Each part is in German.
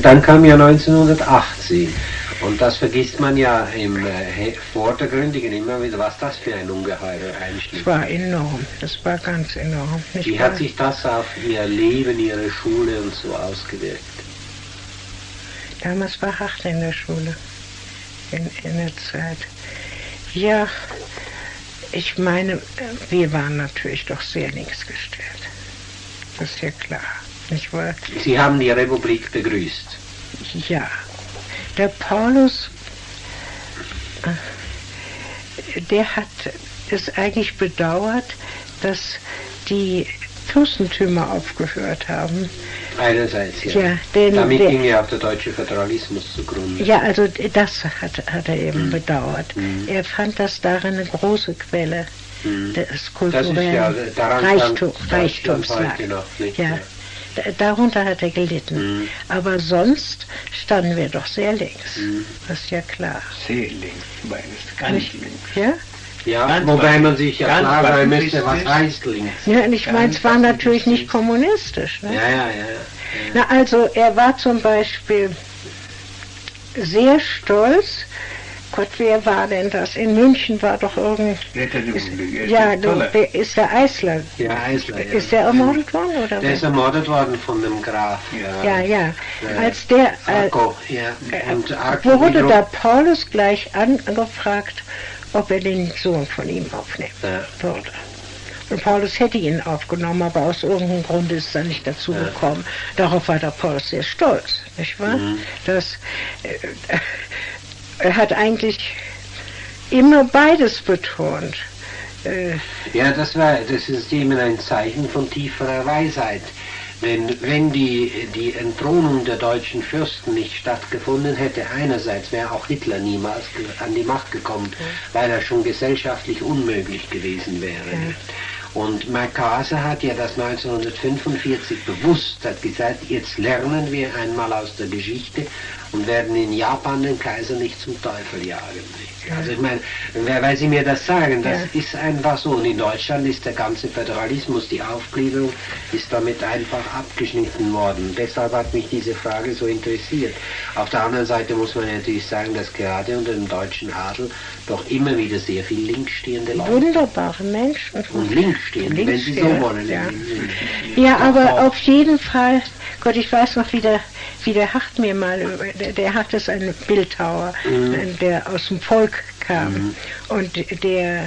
Und dann kam ja 1918. Und das vergisst man ja im Vordergründigen immer wieder, was das für ein ungeheurer Einschnitt Es war enorm, das war ganz enorm. Wie hat sich das auf Ihr Leben, Ihre Schule und so ausgewirkt? Damals war hart in der Schule, in der Zeit. Ja, ich meine, wir waren natürlich doch sehr links gestellt. Das ist ja klar, nicht wahr? Sie haben die Republik begrüßt. Ja. Der Paulus, der hat es eigentlich bedauert, dass die Fürstentümer aufgehört haben. Einerseits, ja. Ja, denn damit ging ja auch der deutsche Föderalismus zugrunde. Ja, also das hat er eben bedauert. Er fand das darin eine große Quelle des kulturellen Reichtums lag. Ja. Darunter hat er gelitten. Aber sonst standen wir doch sehr links. Das ist ja klar. Sehr links, meines ganz links. Ja? Ja, Ganz wobei man sich ja klar sein müsste, ist was es. heißt links. Ja, und ich meine, es war natürlich nicht kommunistisch. Ne? Ja. Na, also er war zum Beispiel sehr stolz. Gott, wer war denn das? In München war doch irgendein... Ist der Eisler. Ja, Eisler, ja. Ist der ermordet worden, oder Der ist ermordet worden von dem Graf. Ja. Als der... Arco, ja. Und Arco wurde da Paulus gleich angefragt, ob er den Sohn von ihm aufnehmen würde. Und Paulus hätte ihn aufgenommen, aber aus irgendeinem Grund ist es dann nicht dazu gekommen. Darauf war der Paulus sehr stolz, nicht wahr? Er hat eigentlich immer beides betont. Ja, das ist eben ein Zeichen von tieferer Weisheit. Wenn die Entthronung der deutschen Fürsten nicht stattgefunden hätte, einerseits wäre auch Hitler niemals an die Macht gekommen, weil er schon gesellschaftlich unmöglich gewesen wäre. Und MacArthur hat ja das 1945 bewusst, hat gesagt, jetzt lernen wir einmal aus der Geschichte und werden in Japan den Kaiser nicht zum Teufel jagen. Also ich meine, weil Sie mir das sagen, das ist einfach so. Und in Deutschland ist der ganze Föderalismus, die Aufgliederung, ist damit einfach abgeschnitten worden. Deshalb hat mich diese Frage so interessiert. Auf der anderen Seite muss man natürlich sagen, dass gerade unter dem deutschen Adel doch immer wieder sehr viel linksstehende Leute... Wunderbare Menschen. Und linksstehende, wenn Sie so wollen. Ja, aber auf jeden Fall, Gott, ich weiß noch, wie der Hart mir mal, der Hart ist ein Bildhauer, der aus dem Volk kam und der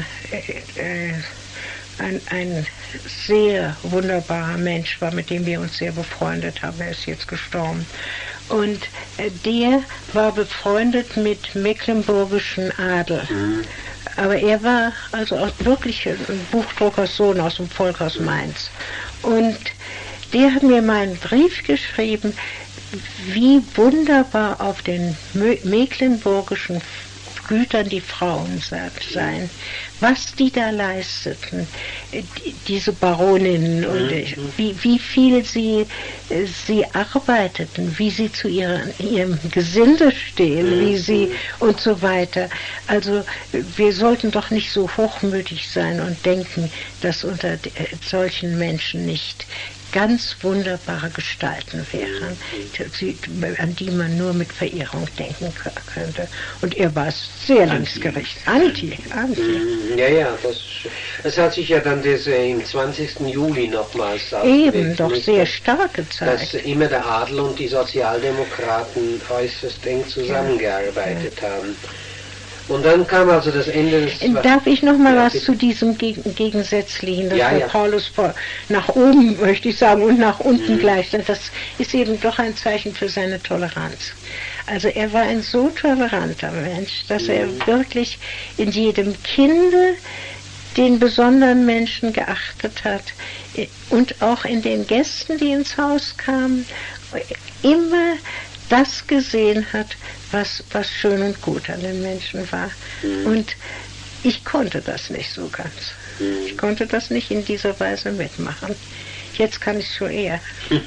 ein sehr wunderbarer Mensch war, mit dem wir uns sehr befreundet haben. Er ist jetzt gestorben. Und der war befreundet mit mecklenburgischen Adel. Aber er war also auch wirklich ein Buchdruckerssohn aus dem Volk aus Mainz. Und der hat mir mal einen Brief geschrieben, wie wunderbar auf den mecklenburgischen Gütern die Frauen seien, was die da leisteten, diese Baroninnen, und wie viel sie arbeiteten, wie sie zu ihrem Gesinde stehen, wie sie und so weiter. Also wir sollten doch nicht so hochmütig sein und denken, dass unter solchen Menschen nicht ganz wunderbare Gestalten wären, an die man nur mit Verehrung denken könnte. Und er war sehr linksgerichtet. Anti. Ja, das hat sich ja dann im 20. Juli nochmals eben doch sehr stark gezeigt. Dass immer der Adel und die Sozialdemokraten äußerst eng zusammengearbeitet haben. Und dann kam also das Ende des... Darf ich noch mal was zu diesem Gegensätzlichen, dass der Paulus nach oben, möchte ich sagen, und nach unten gleich, das ist eben doch ein Zeichen für seine Toleranz. Also er war ein so toleranter Mensch, dass er wirklich in jedem Kinde den besonderen Menschen geachtet hat und auch in den Gästen, die ins Haus kamen, immer das gesehen hat, was schön und gut an den Menschen war. Und ich konnte das nicht so ganz. Ich konnte das nicht in dieser Weise mitmachen. Jetzt kann ich schon eher.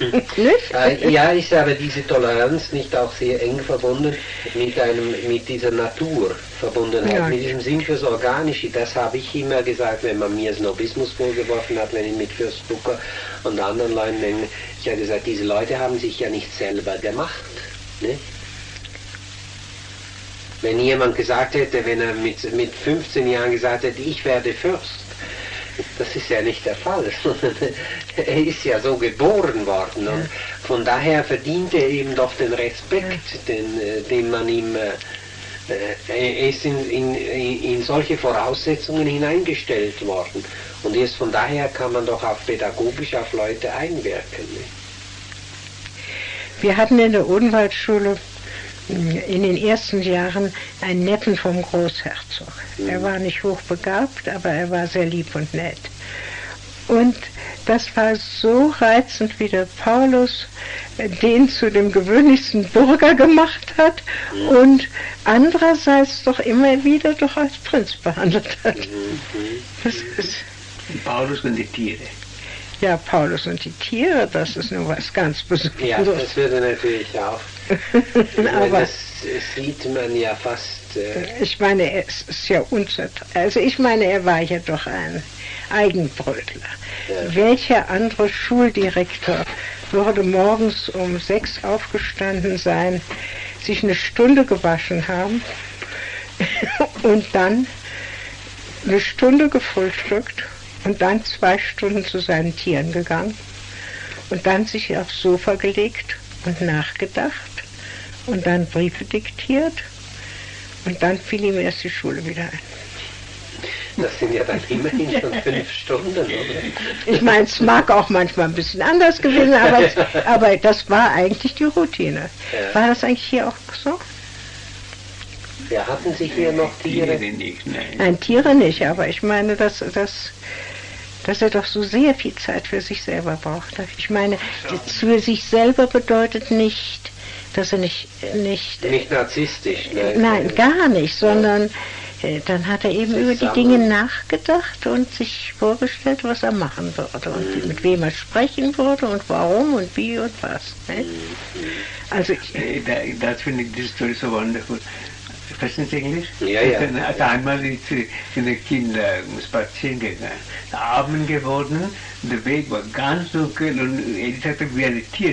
Ja, ist aber diese Toleranz nicht auch sehr eng verbunden mit dieser Naturverbundenheit, mit diesem Sinn fürs Organische. Das habe ich immer gesagt, wenn man mir Snobismus vorgeworfen hat, wenn ich mit Fürst Bucker und anderen Leuten denke. Ich habe gesagt, diese Leute haben sich ja nicht selber gemacht. Ne? Wenn jemand gesagt hätte, wenn er mit 15 Jahren gesagt hätte, ich werde Fürst, das ist ja nicht der Fall, sondern er ist ja so geboren worden und von daher verdient er eben doch den Respekt, den man ihm, er ist in solche Voraussetzungen hineingestellt worden und erst von daher kann man doch auch pädagogisch auf Leute einwirken. Ne? Wir hatten in der Odenwaldschule in den ersten Jahren einen Neffen vom Großherzog. Er war nicht hochbegabt, aber er war sehr lieb und nett. Und das war so reizend, wie der Paulus den zu dem gewöhnlichsten Bürger gemacht hat und andererseits doch immer wieder doch als Prinz behandelt hat. Das ist Paulus und die Tiere. Ja, Paulus und die Tiere, das ist nun was ganz Besonderes. Ja, das würde natürlich auch. Aber das sieht man ja fast. Ich meine, es ist ja unzertrennlich. Also ich meine, er war ja doch ein Eigenbrötler. Ja. Welcher andere Schuldirektor würde morgens um 6 aufgestanden sein, sich eine Stunde gewaschen haben und dann eine Stunde gefrühstückt und dann 2 Stunden zu seinen Tieren gegangen und dann sich aufs Sofa gelegt und nachgedacht und dann Briefe diktiert und dann fiel ihm erst die Schule wieder ein. Das sind ja dann immerhin schon 5 Stunden, oder? Ich meine, es mag auch manchmal ein bisschen anders gewesen, aber das war eigentlich die Routine. Ja. War das eigentlich hier auch so? Ja, hatten Sie hier noch Tiere? Nein, Tiere nicht, aber ich meine, dass er doch so sehr viel Zeit für sich selber braucht. Ich meine, für sich selber bedeutet nicht, dass er nicht narzisstisch, ne? Nein, gar nicht, sondern dann hat er eben über die Dinge nachgedacht und sich vorgestellt, was er machen würde und mit wem er sprechen würde und warum und wie und was. Ne? Also das finde ich, die Story so wonderful. Verstehen Sie Englisch? Ja, ja. Also einmal sind die Kinder spazieren gegangen. Abend geworden, der Weg war ganz dunkel und ich sagte, wie ein Tier.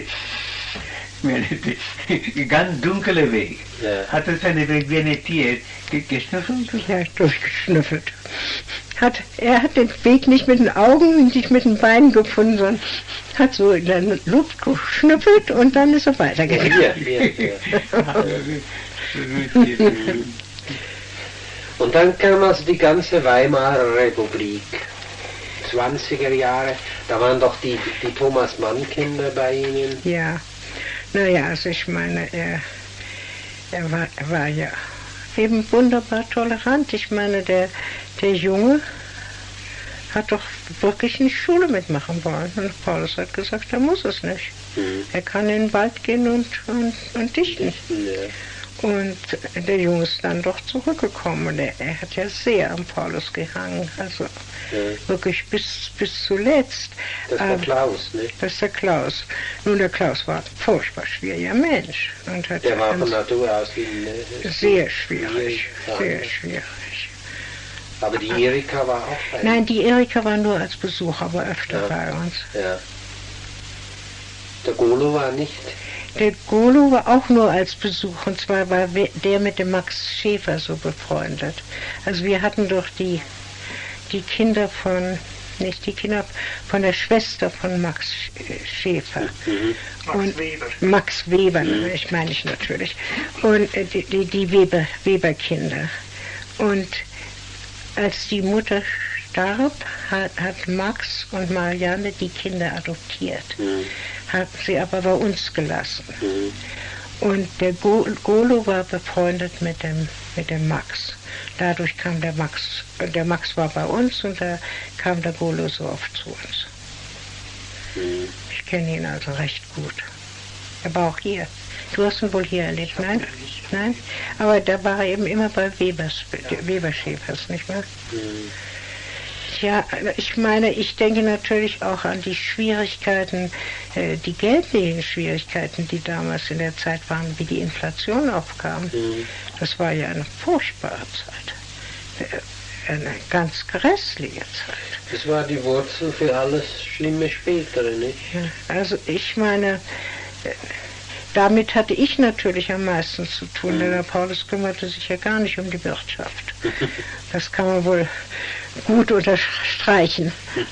Ganz dunkler Weg. Ja. Hat er seinen Weg wie ein Tier geschnüffelt? Ja, durchgeschnüffelt. Er hat den Weg nicht mit den Augen und nicht mit den Beinen gefunden, sondern hat so in der Luft geschnüffelt und dann ist er weitergegangen. Ja. Und dann kam also die ganze Weimarer Republik. 20er Jahre, da waren doch die Thomas Mann-Kinder bei Ihnen. Ja. Naja, also ich meine, er war ja eben wunderbar tolerant. Ich meine, der Junge hat doch wirklich eine Schule mitmachen wollen. Und Paulus hat gesagt, er muss es nicht. Er kann in den Wald gehen und dichten. Ja. Und der Junge ist dann doch zurückgekommen und er hat ja sehr am Paulus gehangen, also wirklich bis zuletzt. Das ist der Klaus, nicht? Das ist der Klaus. Nun, der Klaus war ein furchtbar schwieriger Mensch. Und der war von Natur aus sehr schwierig, sehr schwierig. Aber die Erika war auch bei Nein, die Erika war nur als Besucher, aber öfter bei uns. Ja. Der Golo war nicht... Der Golo war auch nur als Besuch, und zwar war der mit dem Max Schäfer so befreundet. Also wir hatten doch die Kinder von, nicht die Kinder, von der Schwester von Max Schäfer. Max Weber. Max Weber, ich meine ich natürlich. Und die Weber-Kinder. Und als die Mutter starb, hat Max und Marianne die Kinder adoptiert. Hat sie aber bei uns gelassen. Und der Golo war befreundet mit dem Max. Dadurch kam der Max war bei uns und da kam der Golo so oft zu uns. Ich kenne ihn also recht gut. Er war auch hier. Du hast ihn wohl hier erlebt, nein? Nein? Aber da war er eben immer bei Weber-Schäfers, nicht wahr? Ja, ich meine, ich denke natürlich auch an die Schwierigkeiten, die geldlichen Schwierigkeiten, die damals in der Zeit waren, wie die Inflation aufkam. Das war ja eine furchtbare Zeit, eine ganz grässliche Zeit. Das war die Wurzel für alles Schlimme Spätere, nicht? Ja, also ich meine, damit hatte ich natürlich am meisten zu tun, denn der Paulus kümmerte sich ja gar nicht um die Wirtschaft. Das kann man wohl gut unterstreichen.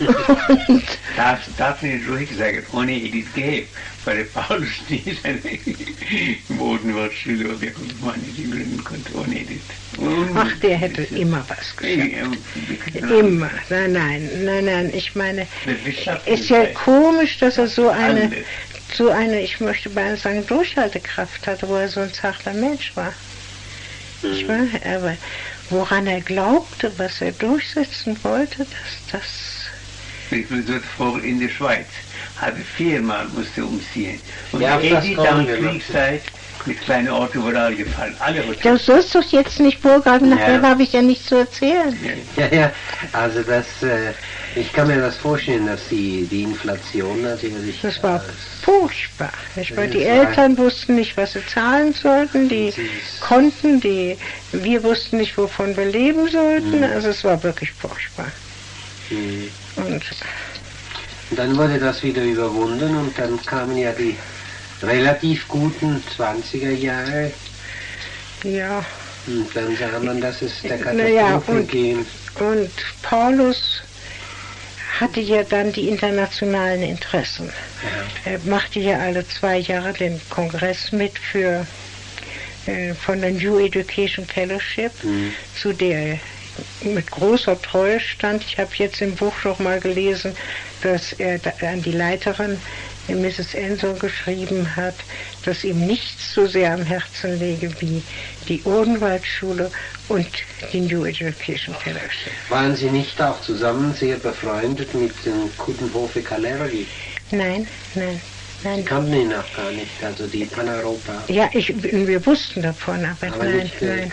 Darf ich ruhig sagen, ohne Edith Gäbe, weil der Paulus nie seine Bodenwortschule oder wie gründen konnte, ohne Edith. Ach, der hätte immer was gesagt. Immer. Nein, ich meine, ist ja komisch, dass er so eine, ich möchte beinahe sagen, Durchhaltekraft hatte, wo er so ein zarter Mensch war. Ich weiß, aber woran er glaubte, was er durchsetzen wollte, das... Ich bin so vor in der Schweiz, habe 4-mal musste umziehen. Und ja, Edith dann Kriegszeit mit kleinen Orten überall gefallen. Alle du sollst doch jetzt nicht vorgreifen, nachher habe ich ja nichts zu erzählen. Ja, also das, ich kann mir das vorstellen, dass die Inflation natürlich... Das war furchtbar, nicht wahr? Die Eltern wussten nicht, was sie zahlen sollten, die konnten, wir wussten nicht, wovon wir leben sollten, also es war wirklich furchtbar. Und dann wurde das wieder überwunden und dann kamen ja die relativ guten 20er Jahre. Ja. Und dann sah man, dass es der Katastrophe ging. Und Paulus hatte ja dann die internationalen Interessen. Ja. Er machte ja alle 2 Jahre den Kongress mit von der New Education Fellowship, zu der er mit großer Treue stand. Ich habe jetzt im Buch noch mal gelesen, dass er an die Leiterin, Mrs. Ensor, geschrieben hat, dass ihm nichts so sehr am Herzen läge wie die Odenwaldschule und die New Education Fellowship. Waren Sie nicht auch zusammen sehr befreundet mit dem Coudenhove Kalergi? Nein. Sie kannten ihn auch gar nicht, also die Paneuropa. Ja, wir wussten davon, aber nein.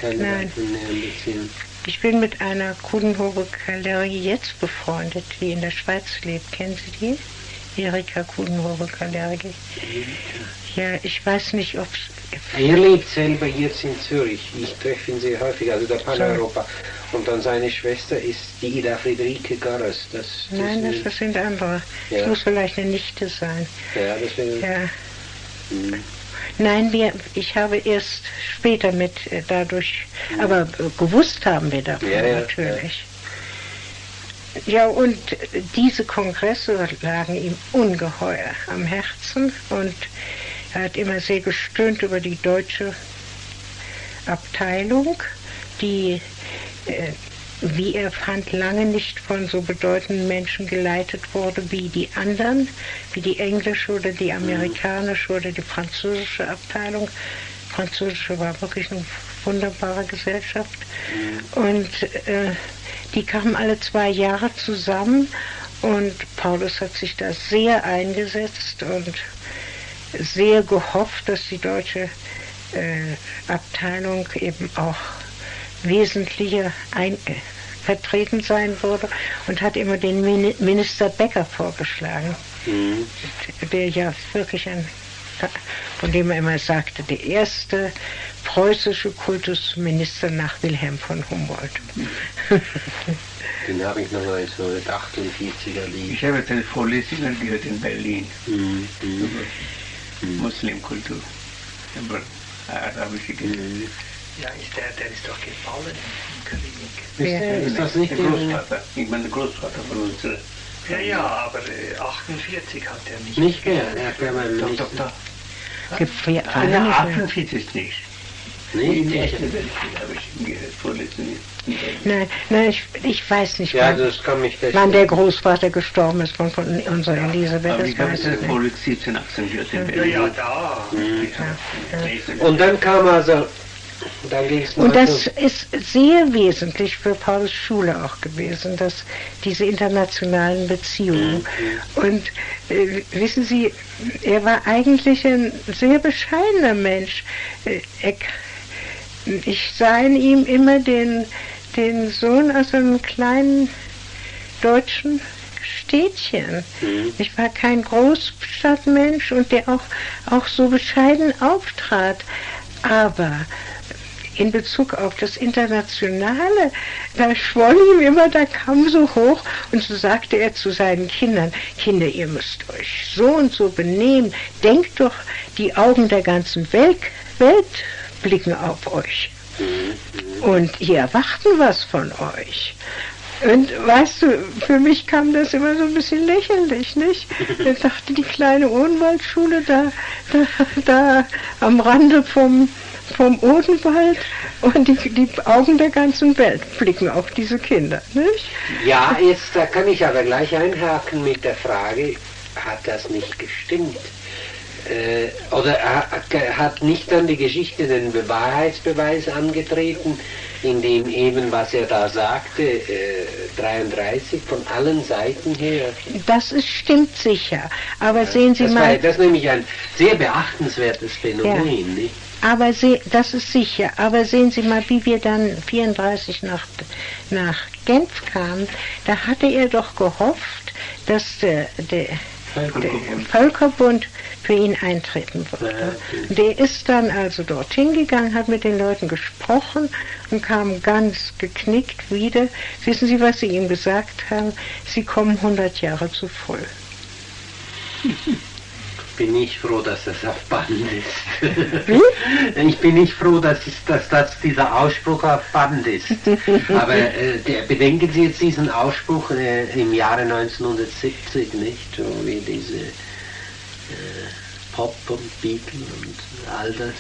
Ich bin mit einer Coudenhove Kalergi jetzt befreundet, die in der Schweiz lebt. Kennen Sie die? Erika Coudenhove Kalergi. Ja, ich weiß nicht, ob... Er lebt selber jetzt in Zürich. Ich treffe ihn sehr häufig, also der Paneuropa. Und dann seine Schwester ist die Ida Friederike Garres. Das sind andere. Ja. Das muss vielleicht eine Nichte sein. Ja, das wäre... Ja. Nein, ich habe erst später dadurch, aber gewusst haben wir davon natürlich. Ja, und diese Kongresse lagen ihm ungeheuer am Herzen und er hat immer sehr gestöhnt über die deutsche Abteilung, die, wie er fand, lange nicht von so bedeutenden Menschen geleitet wurde wie die anderen, wie die englische oder die amerikanische oder die französische Abteilung. Die französische war wirklich eine wunderbare Gesellschaft. Und die kamen alle 2 Jahre zusammen und Paulus hat sich da sehr eingesetzt und sehr gehofft, dass die deutsche Abteilung eben auch wesentlicher vertreten sein würde und hat immer den Minister Becker vorgeschlagen, der ja wirklich von dem er immer sagte, der erste preußische Kultusminister nach Wilhelm von Humboldt. Den habe ich noch als 1948er liegen. Ich habe eine Vorlesung gehört in Berlin über Muslimkultur, über arabische Kultur. Ja, der ist doch gefallen im Krieg. Ist das nicht der Großvater? Ich meine, der Großvater von uns. Ja, aber 48 hat er nicht. Nicht mehr, er hat ja mal nicht. Doch. 48 nicht. Nee, die erste Weltkrieg habe ich gehört, Vorlesungen. Nein, ich weiß nicht, wann der Großvater gestorben ist von unserer Elisabeth. Aber ich habe es Vorlesung 17, 18 gehört in Berlin. Ja, da. Und dann kam also... Und das ist sehr wesentlich für Paulus Schule auch gewesen, dass diese internationalen Beziehungen. Und wissen Sie, er war eigentlich ein sehr bescheidener Mensch. Ich sah in ihm immer den Sohn aus einem kleinen deutschen Städtchen. Ich war kein Großstadtmensch und der auch so bescheiden auftrat. Aber in Bezug auf das Internationale, da schwoll ihm immer, da kam so hoch und so sagte er zu seinen Kindern, Kinder, ihr müsst euch so und so benehmen, denkt doch, die Augen der ganzen Welt blicken auf euch und hier erwarten was von euch. Und weißt du, für mich kam das immer so ein bisschen lächerlich, nicht? Ich dachte, die kleine Odenwaldschule da am Rande vom Odenwald und die Augen der ganzen Welt blicken auf diese Kinder, nicht? Ja, jetzt da kann ich aber gleich einhaken mit der Frage, hat das nicht gestimmt? Oder hat nicht dann die Geschichte den Wahrheitsbeweis angetreten, indem eben, was er da sagte, 33 von allen Seiten her? Das stimmt sicher, aber sehen Sie mal... Das ist nämlich ein sehr beachtenswertes Phänomen, ja. nicht? Aber das ist sicher, aber sehen Sie mal, wie wir dann 34 nach Genf kamen, da hatte er doch gehofft, dass der Völkerbund für ihn eintreten würde. Ja. Der ist dann also dorthin gegangen, hat mit den Leuten gesprochen und kam ganz geknickt wieder. Wissen Sie, was Sie ihm gesagt haben? Sie kommen 100 Jahre zu früh. Bin ich froh, dass das auf Band ist. Ich bin nicht froh, dass dieser Ausspruch auf Band ist. Aber bedenken Sie jetzt diesen Ausspruch im Jahre 1970, nicht? So wie diese Pop und Beatle und all das.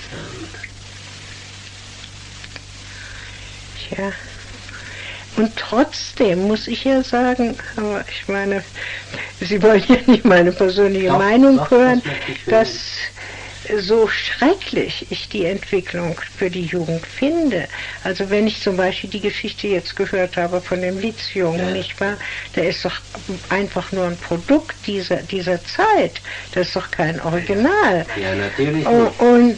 Tja. Und trotzdem muss ich ja sagen, aber ich meine, Sie wollen ja nicht meine persönliche Meinung hören, dass so schrecklich ich die Entwicklung für die Jugend finde. Also wenn ich zum Beispiel die Geschichte jetzt gehört habe von dem Litzjungen, nicht wahr? Der ist doch einfach nur ein Produkt dieser Zeit. Das ist doch kein Original. Ja, natürlich. Und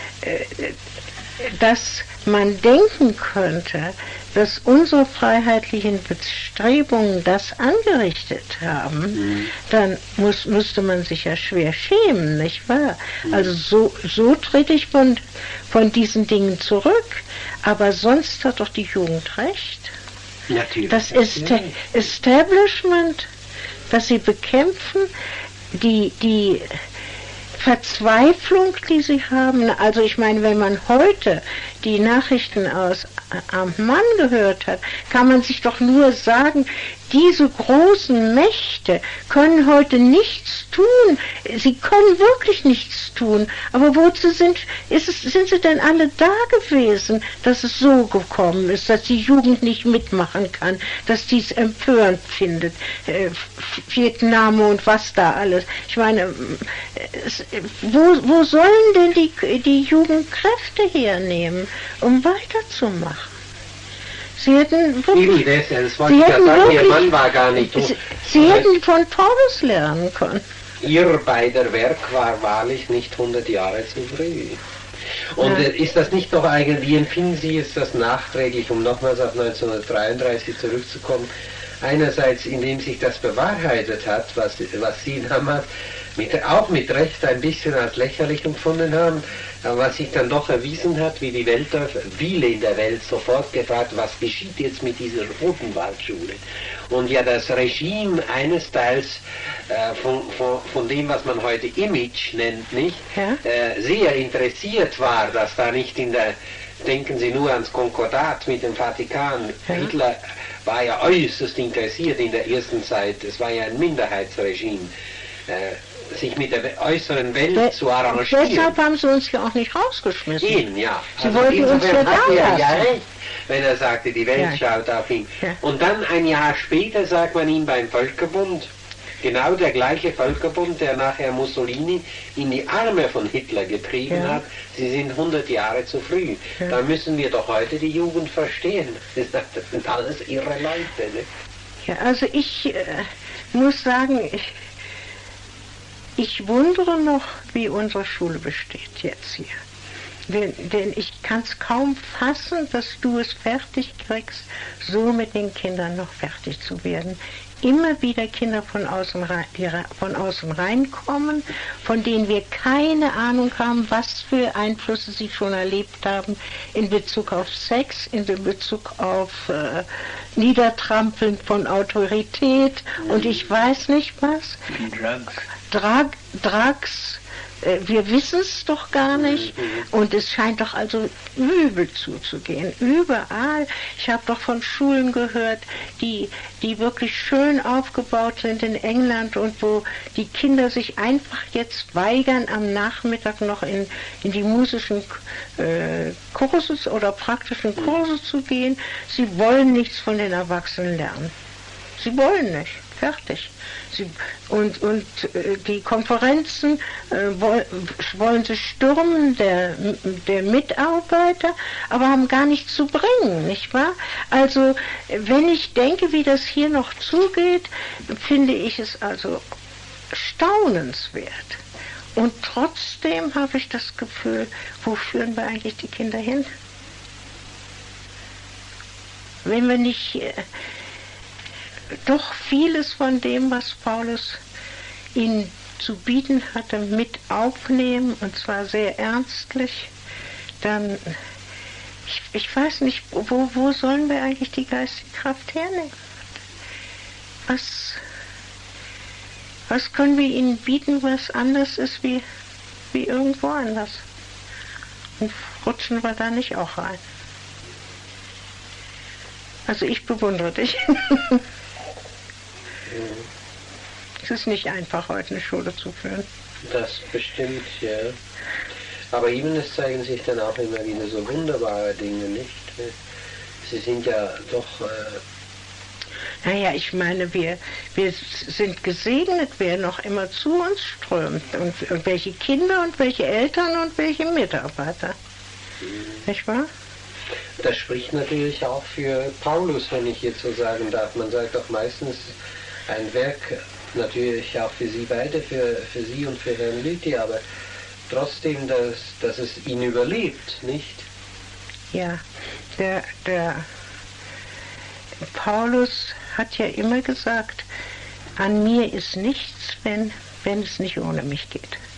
dass man denken könnte, dass unsere freiheitlichen Bestrebungen das angerichtet haben, dann müsste man sich ja schwer schämen, nicht wahr? Also so trete ich von diesen Dingen zurück, aber sonst hat doch die Jugend recht. Natürlich. Das Establishment, das sie bekämpfen, die Verzweiflung, die sie haben. Also ich meine, wenn man heute die Nachrichten aus Amman gehört hat, kann man sich doch nur sagen, diese großen Mächte können heute nichts tun. Sie können wirklich nichts tun. Aber wozu sind sie denn alle da gewesen, dass es so gekommen ist, dass die Jugend nicht mitmachen kann, dass die es empörend findet, Vietnam und was da alles. Ich meine, wo sollen denn die Jugend Kräfte hernehmen, um weiterzumachen? Sie hätten wirklich, Ihr Mann war gar nicht tot. Sie hätten von Paulus lernen können. Ihr beider Werk war wahrlich nicht 100 Jahre zu früh. Und ist das nicht doch eigentlich, wie empfinden Sie es das nachträglich, um nochmals auf 1933 zurückzukommen, einerseits indem sich das bewahrheitet hat, was Sie damals auch mit Recht ein bisschen als lächerlich empfunden haben, aber was sich dann doch erwiesen hat, wie die Welt, viele in der Welt sofort gefragt, was geschieht jetzt mit dieser Odenwaldschule? Und ja, das Regime eines Teils von dem, was man heute Image nennt, nicht, sehr interessiert war, dass da nicht denken Sie nur ans Konkordat mit dem Vatikan, Hitler war ja äußerst interessiert in der ersten Zeit, es war ja ein Minderheitsregime, sich mit der äußeren Welt zu arrangieren. Deshalb haben sie uns ja auch nicht rausgeschmissen. Ihn, ja. Sie wollten uns ja da lassen. Ja recht, wenn er sagte, die Welt schaut auf ihn. Ja. Und dann ein Jahr später sagt man ihm beim Völkerbund, genau der gleiche Völkerbund, der nachher Mussolini in die Arme von Hitler getrieben hat, sie sind 100 Jahre zu früh. Ja. Da müssen wir doch heute die Jugend verstehen. Das sind alles irre Leute. Ne? Ja, also ich muss sagen, ich wundere noch, wie unsere Schule besteht jetzt hier. Denn ich kann es kaum fassen, dass du es fertig kriegst, so mit den Kindern noch fertig zu werden. immer wieder Kinder von außen reinkommen, von denen wir keine Ahnung haben, was für Einflüsse sie schon erlebt haben in Bezug auf Sex, in Bezug auf Niedertrampeln von Autorität und ich weiß nicht was. Drugs. Wir wissen es doch gar nicht und es scheint doch also übel zuzugehen, überall. Ich habe doch von Schulen gehört, die wirklich schön aufgebaut sind in England und wo die Kinder sich einfach jetzt weigern, am Nachmittag noch in die musischen Kurse oder praktischen Kurse zu gehen. Sie wollen nichts von den Erwachsenen lernen. Sie wollen nicht. Fertig. Und die Konferenzen wollen sie stürmen, der Mitarbeiter, aber haben gar nichts zu bringen, nicht wahr? Also, wenn ich denke, wie das hier noch zugeht, finde ich es also staunenswert. Und trotzdem habe ich das Gefühl, wo führen wir eigentlich die Kinder hin? Wenn wir nicht doch vieles von dem, was Paulus ihnen zu bieten hatte, mit aufnehmen, und zwar sehr ernstlich, dann, ich weiß nicht, wo sollen wir eigentlich die geistige Kraft hernehmen? Was können wir ihnen bieten, was anders ist wie irgendwo anders? Und rutschen wir da nicht auch rein? Also ich bewundere dich. Es ist nicht einfach, heute eine Schule zu führen. Das bestimmt, ja. Aber Ihnen zeigen sich dann auch immer wieder so wunderbare Dinge, nicht? Sie sind ja doch... Naja, ich meine, wir sind gesegnet, wer noch immer zu uns strömt. Und welche Kinder und welche Eltern und welche Mitarbeiter. Nicht wahr? Das spricht natürlich auch für Paulus, wenn ich jetzt so sagen darf. Man sagt doch meistens, ein Werk natürlich auch für Sie beide, für Sie und für Herrn Lüthi, aber trotzdem, dass es ihn überlebt, nicht? Ja, der Paulus hat ja immer gesagt, an mir ist nichts, wenn es nicht ohne mich geht.